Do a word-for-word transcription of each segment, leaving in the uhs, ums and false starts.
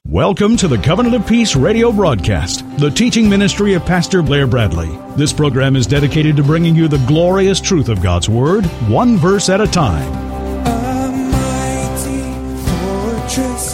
Welcome to the Covenant of Peace radio broadcast, the teaching ministry of Pastor Blair Bradley. This program is dedicated to bringing you the glorious truth of God's Word, one verse at a time. A mighty fortress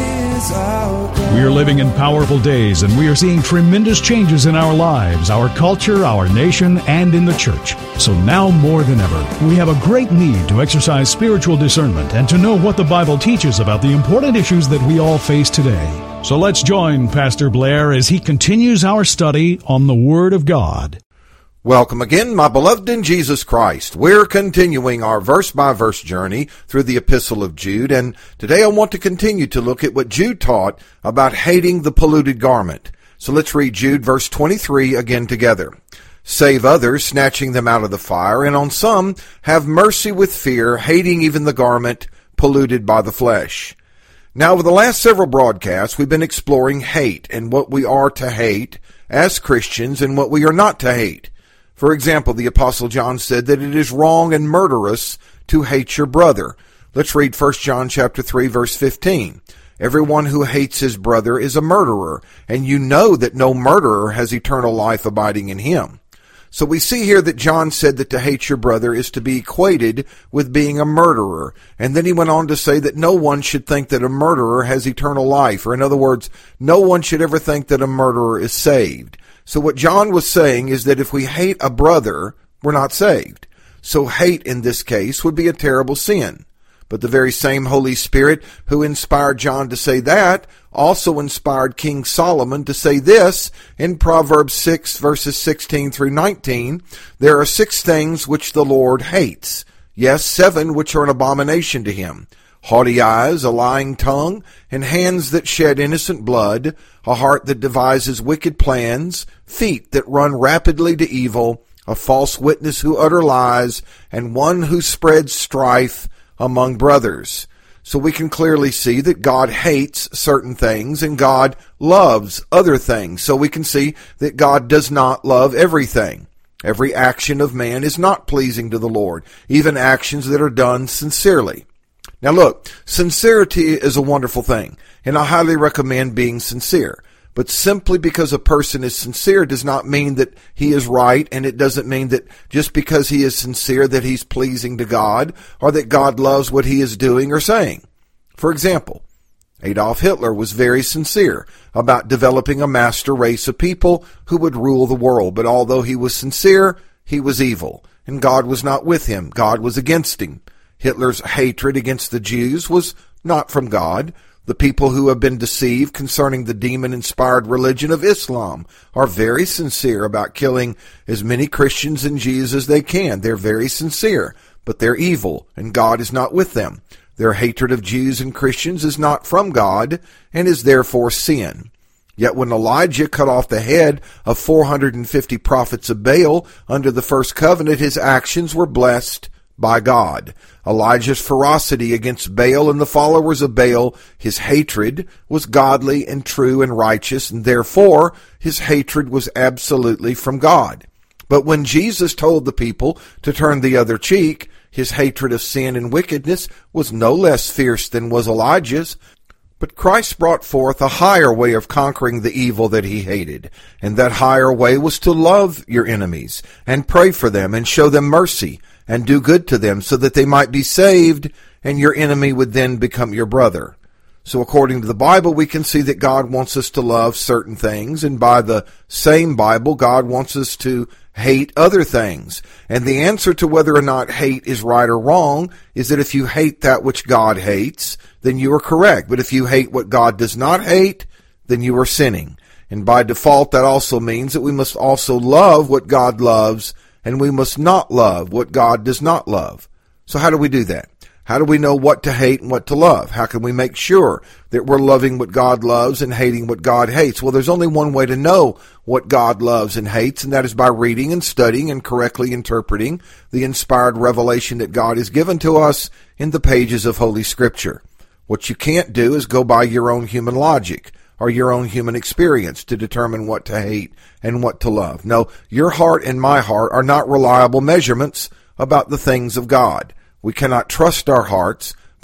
is our God. We are living in powerful days, and we are seeing tremendous changes in our lives, our culture, our nation, and in the church. So now more than ever, we have a great need to exercise spiritual discernment and to know what the Bible teaches about the important issues that we all face today. So let's join Pastor Blair as he continues our study on the Word of God. Welcome again, my beloved in Jesus Christ. We're continuing our verse-by-verse journey through the Epistle of Jude, and today I want to continue to look at what Jude taught about hating the polluted garment. So let's read Jude verse twenty-three again together. Save others, snatching them out of the fire, and on some have mercy with fear, hating even the garment polluted by the flesh. Now, over the last several broadcasts, we've been exploring hate and what we are to hate as Christians and what we are not to hate. For example, the Apostle John said that it is wrong and murderous to hate your brother. Let's read First John chapter three, verse fifteen. Everyone who hates his brother is a murderer, and you know that no murderer has eternal life abiding in him. So we see here that John said that to hate your brother is to be equated with being a murderer. And then he went on to say that no one should think that a murderer has eternal life. Or in other words, no one should ever think that a murderer is saved. So what John was saying is that if we hate a brother, we're not saved. So hate in this case would be a terrible sin. But the very same Holy Spirit who inspired John to say that also inspired King Solomon to say this in Proverbs six, verses sixteen through nineteen. There are six things which the Lord hates. Yes, seven which are an abomination to him. Haughty eyes, a lying tongue, and hands that shed innocent blood, a heart that devises wicked plans, feet that run rapidly to evil, a false witness who utter lies, and one who spreads strife among brothers. So we can clearly see that God hates certain things and God loves other things. So we can see that God does not love everything. Every action of man is not pleasing to the Lord, even actions that are done sincerely. Now look, sincerity is a wonderful thing, and I highly recommend being sincere. But simply because a person is sincere does not mean that he is right, and it doesn't mean that just because he is sincere that he's pleasing to God, or that God loves what he is doing or saying. For example, Adolf Hitler was very sincere about developing a master race of people who would rule the world, but although he was sincere, he was evil, and God was not with him. God was against him. Hitler's hatred against the Jews was not from God. The people who have been deceived concerning the demon-inspired religion of Islam are very sincere about killing as many Christians and Jews as they can. They're very sincere, but they're evil, and God is not with them. Their hatred of Jews and Christians is not from God, and is therefore sin. Yet when Elijah cut off the head of four hundred fifty prophets of Baal under the first covenant, his actions were blessed by God. Elijah's ferocity against Baal and the followers of Baal, his hatred, was godly and true and righteous, and therefore his hatred was absolutely from God. But when Jesus told the people to turn the other cheek, his hatred of sin and wickedness was no less fierce than was Elijah's. But Christ brought forth a higher way of conquering the evil that he hated, and that higher way was to love your enemies, and pray for them, and show them mercy, and do good to them, so that they might be saved, and your enemy would then become your brother. So according to the Bible, we can see that God wants us to love certain things, and by the same Bible, God wants us to hate other things. And the answer to whether or not hate is right or wrong is that if you hate that which God hates, then you are correct. But if you hate what God does not hate, then you are sinning. And by default, that also means that we must also love what God loves, and we must not love what God does not love. So how do we do that? How do we know what to hate and what to love? How can we make sure that we're loving what God loves and hating what God hates? Well, there's only one way to know what God loves and hates, and that is by reading and studying and correctly interpreting the inspired revelation that God has given to us in the pages of Holy Scripture. What you can't do is go by your own human logic or your own human experience to determine what to hate and what to love. No, your heart and my heart are not reliable measurements about the things of God. We cannot trust our hearts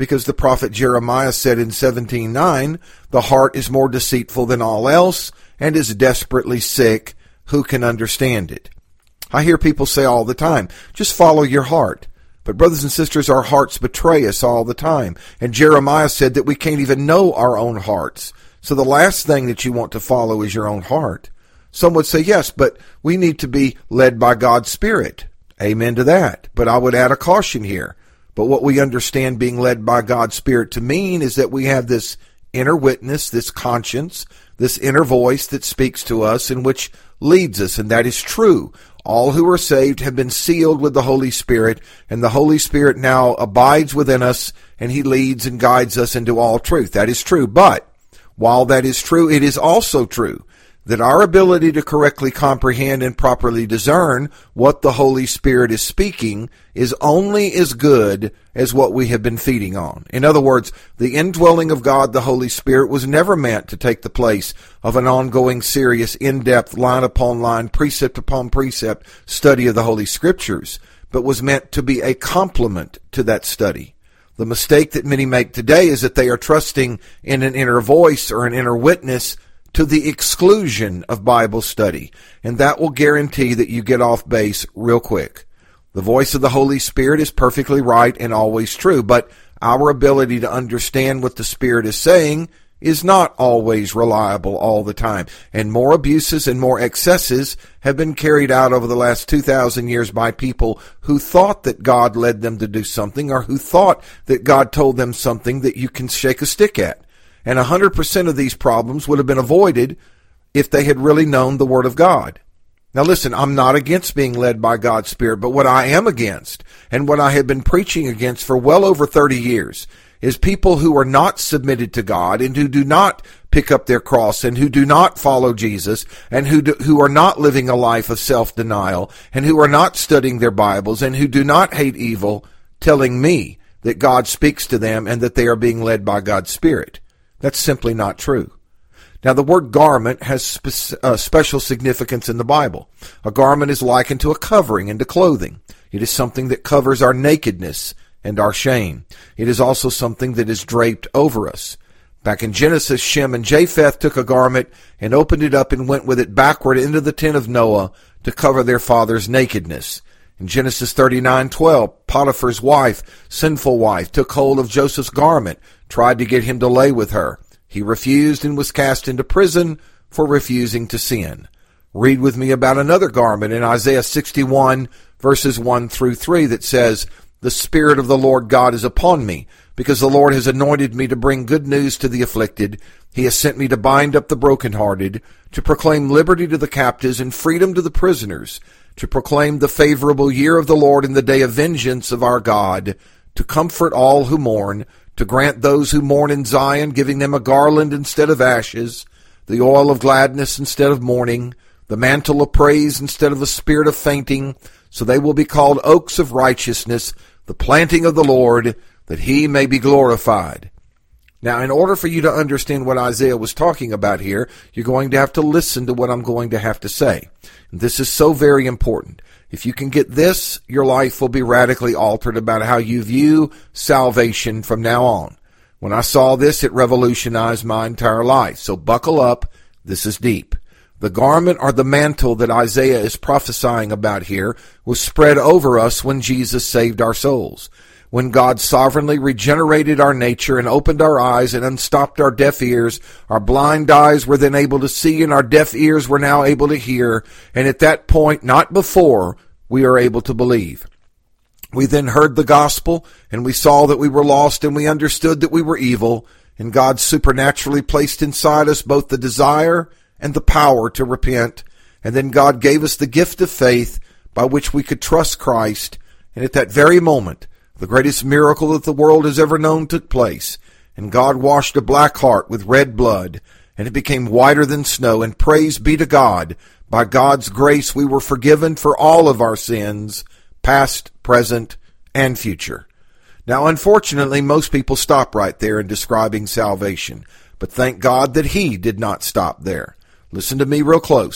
because the prophet Jeremiah said in seventeen nine, the heart is more deceitful than all else and is desperately sick. Who can understand it? I hear people say all the time, just follow your heart. But brothers and sisters, our hearts betray us all the time. And Jeremiah said that we can't even know our own hearts. So the last thing that you want to follow is your own heart. Some would say, yes, but we need to be led by God's Spirit. Amen to that. But I would add a caution here. But what we understand being led by God's Spirit to mean is that we have this inner witness, this conscience, this inner voice that speaks to us and which leads us, and that is true. All who are saved have been sealed with the Holy Spirit, and the Holy Spirit now abides within us, and He leads and guides us into all truth. That is true. But while that is true, it is also true that our ability to correctly comprehend and properly discern what the Holy Spirit is speaking is only as good as what we have been feeding on. In other words, the indwelling of God, the Holy Spirit, was never meant to take the place of an ongoing, serious, in-depth, line upon line, precept upon precept study of the Holy Scriptures, but was meant to be a complement to that study. The mistake that many make today is that they are trusting in an inner voice or an inner witness to the exclusion of Bible study, and that will guarantee that you get off base real quick. The voice of the Holy Spirit is perfectly right and always true, but our ability to understand what the Spirit is saying is not always reliable all the time, and more abuses and more excesses have been carried out over the last two thousand years by people who thought that God led them to do something, or who thought that God told them something that you can shake a stick at. And one hundred percent of these problems would have been avoided if they had really known the Word of God. Now listen, I'm not against being led by God's Spirit, but what I am against, and what I have been preaching against for well over thirty years, is people who are not submitted to God, and who do not pick up their cross, and who do not follow Jesus, and who do, who are not living a life of self-denial, and who are not studying their Bibles, and who do not hate evil, telling me that God speaks to them and that they are being led by God's Spirit. That's simply not true. Now, the word garment has spe- uh, special significance in the Bible. A garment is likened to a covering and to clothing. It is something that covers our nakedness and our shame. It is also something that is draped over us. Back in Genesis, Shem and Japheth took a garment and opened it up and went with it backward into the tent of Noah to cover their father's nakedness. In Genesis thirty-nine twelve, Potiphar's wife, sinful wife, took hold of Joseph's garment, tried to get him to lay with her. He refused and was cast into prison for refusing to sin. Read with me about another garment in Isaiah sixty-one, verses one through three, that says, "The Spirit of the Lord God is upon me, because the Lord has anointed me to bring good news to the afflicted. He has sent me to bind up the brokenhearted, to proclaim liberty to the captives and freedom to the prisoners, to proclaim the favorable year of the Lord and the day of vengeance of our God, to comfort all who mourn, to grant those who mourn in Zion, giving them a garland instead of ashes, the oil of gladness instead of mourning, the mantle of praise instead of a spirit of fainting, so they will be called oaks of righteousness, the planting of the Lord, that He may be glorified." Now, in order for you to understand what Isaiah was talking about here, you're going to have to listen to what I'm going to have to say. And this is so very important. If you can get this, your life will be radically altered about how you view salvation from now on. When I saw this, it revolutionized my entire life. So buckle up. This is deep. The garment or the mantle that Isaiah is prophesying about here was spread over us when Jesus saved our souls. When God sovereignly regenerated our nature and opened our eyes and unstopped our deaf ears, our blind eyes were then able to see and our deaf ears were now able to hear. And at that point, not before, we are able to believe. We then heard the gospel and we saw that we were lost and we understood that we were evil. And God supernaturally placed inside us both the desire and the power to repent. And then God gave us the gift of faith by which we could trust Christ. And at that very moment, the greatest miracle that the world has ever known took place, and God washed a black heart with red blood, and it became whiter than snow, and praise be to God, by God's grace we were forgiven for all of our sins, past, present, and future. Now, unfortunately, most people stop right there in describing salvation, but thank God that He did not stop there. Listen to me real close.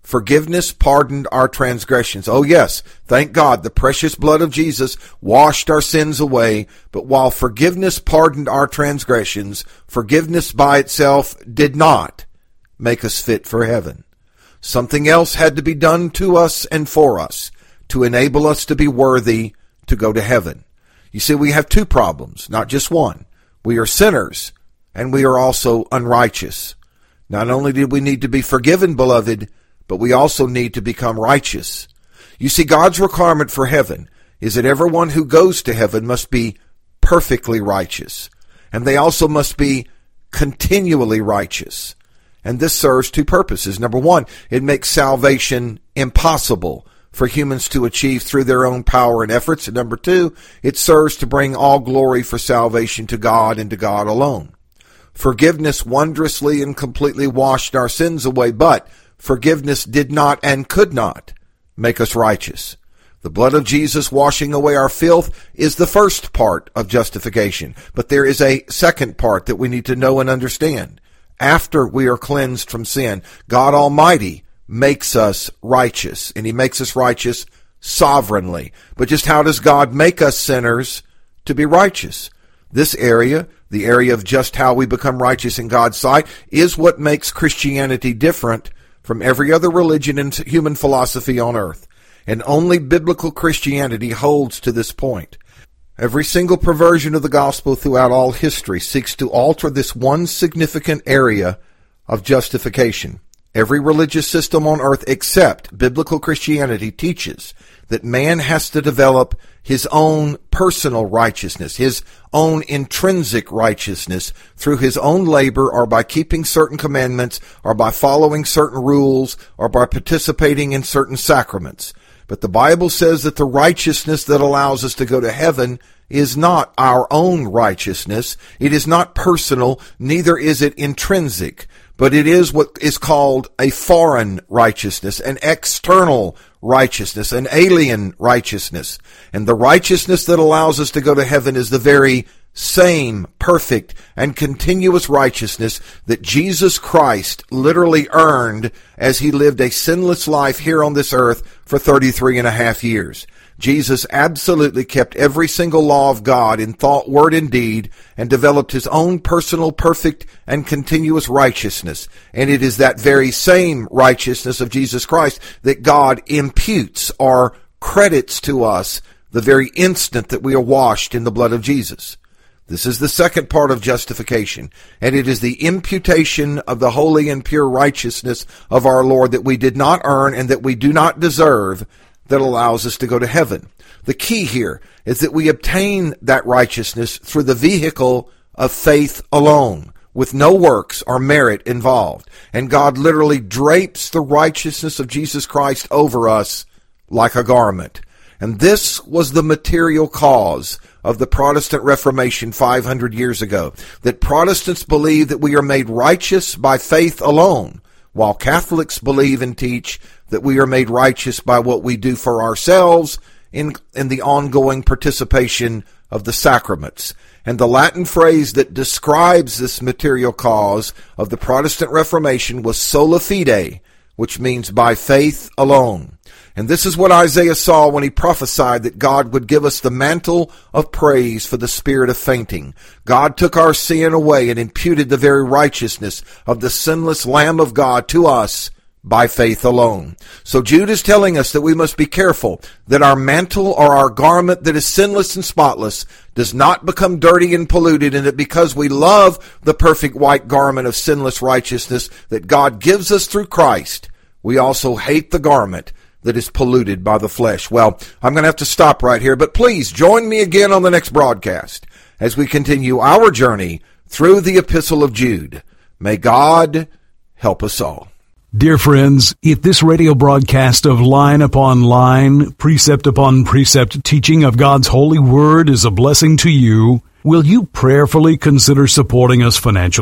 Forgiveness pardoned our transgressions. Oh yes, thank God, the precious blood of Jesus washed our sins away. But while forgiveness pardoned our transgressions, forgiveness by itself did not make us fit for heaven. Something else had to be done to us and for us to enable us to be worthy to go to heaven. You see, we have two problems, not just one. We are sinners, and we are also unrighteous. Not only did we need to be forgiven, beloved, but we also need to become righteous. You see, God's requirement for heaven is that everyone who goes to heaven must be perfectly righteous, and they also must be continually righteous. And this serves two purposes. Number one, it makes salvation impossible for humans to achieve through their own power and efforts. And number two, it serves to bring all glory for salvation to God and to God alone. Forgiveness wondrously and completely washed our sins away, but forgiveness did not and could not make us righteous. The blood of Jesus washing away our filth is the first part of justification. But there is a second part that we need to know and understand. After we are cleansed from sin, God Almighty makes us righteous, and He makes us righteous sovereignly. But just how does God make us sinners to be righteous? This area, the area of just how we become righteous in God's sight, is what makes Christianity different from every other religion and human philosophy on earth. And only biblical Christianity holds to this point. Every single perversion of the gospel throughout all history seeks to alter this one significant area of justification. Every religious system on earth except biblical Christianity teaches that man has to develop his own personal righteousness, his own intrinsic righteousness through his own labor, or by keeping certain commandments, or by following certain rules, or by participating in certain sacraments. But the Bible says that the righteousness that allows us to go to heaven is not our own righteousness. It is not personal, neither is it intrinsic, but it is what is called a foreign righteousness, an external righteousness, an alien righteousness. And the righteousness that allows us to go to heaven is the very same perfect and continuous righteousness that Jesus Christ literally earned as He lived a sinless life here on this earth for thirty-three and a half years. Jesus absolutely kept every single law of God in thought, word, and deed, and developed His own personal, perfect, and continuous righteousness. And it is that very same righteousness of Jesus Christ that God imputes or credits to us the very instant that we are washed in the blood of Jesus. This is the second part of justification, and it is the imputation of the holy and pure righteousness of our Lord that we did not earn and that we do not deserve that allows us to go to heaven. The key here is that we obtain that righteousness through the vehicle of faith alone, with no works or merit involved. And God literally drapes the righteousness of Jesus Christ over us like a garment. And this was the material cause of the Protestant Reformation five hundred years ago, that Protestants believe that we are made righteous by faith alone, while Catholics believe and teach that we are made righteous by what we do for ourselves in, in the ongoing participation of the sacraments. And the Latin phrase that describes this material cause of the Protestant Reformation was sola fide, which means by faith alone. And this is what Isaiah saw when he prophesied that God would give us the mantle of praise for the spirit of fainting. God took our sin away and imputed the very righteousness of the sinless Lamb of God to us by faith alone. So Jude is telling us that we must be careful that our mantle or our garment that is sinless and spotless does not become dirty and polluted, and that because we love the perfect white garment of sinless righteousness that God gives us through Christ, we also hate the garment that is polluted by the flesh. Well, I'm going to have to stop right here, but please join me again on the next broadcast as we continue our journey through the Epistle of Jude. May God help us all. Dear friends, if this radio broadcast of line upon line, precept upon precept teaching of God's holy word is a blessing to you, will you prayerfully consider supporting us financially?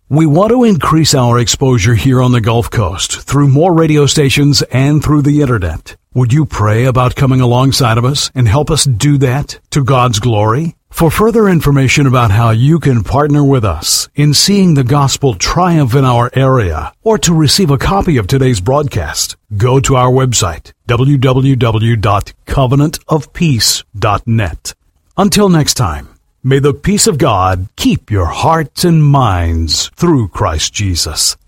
We want to increase our exposure here on the Gulf Coast through more radio stations and through the Internet. Would you pray about coming alongside of us and help us do that to God's glory? For further information about how you can partner with us in seeing the gospel triumph in our area, or to receive a copy of today's broadcast, go to our website, w w w dot covenant of peace dot net. Until next time, may the peace of God keep your hearts and minds through Christ Jesus.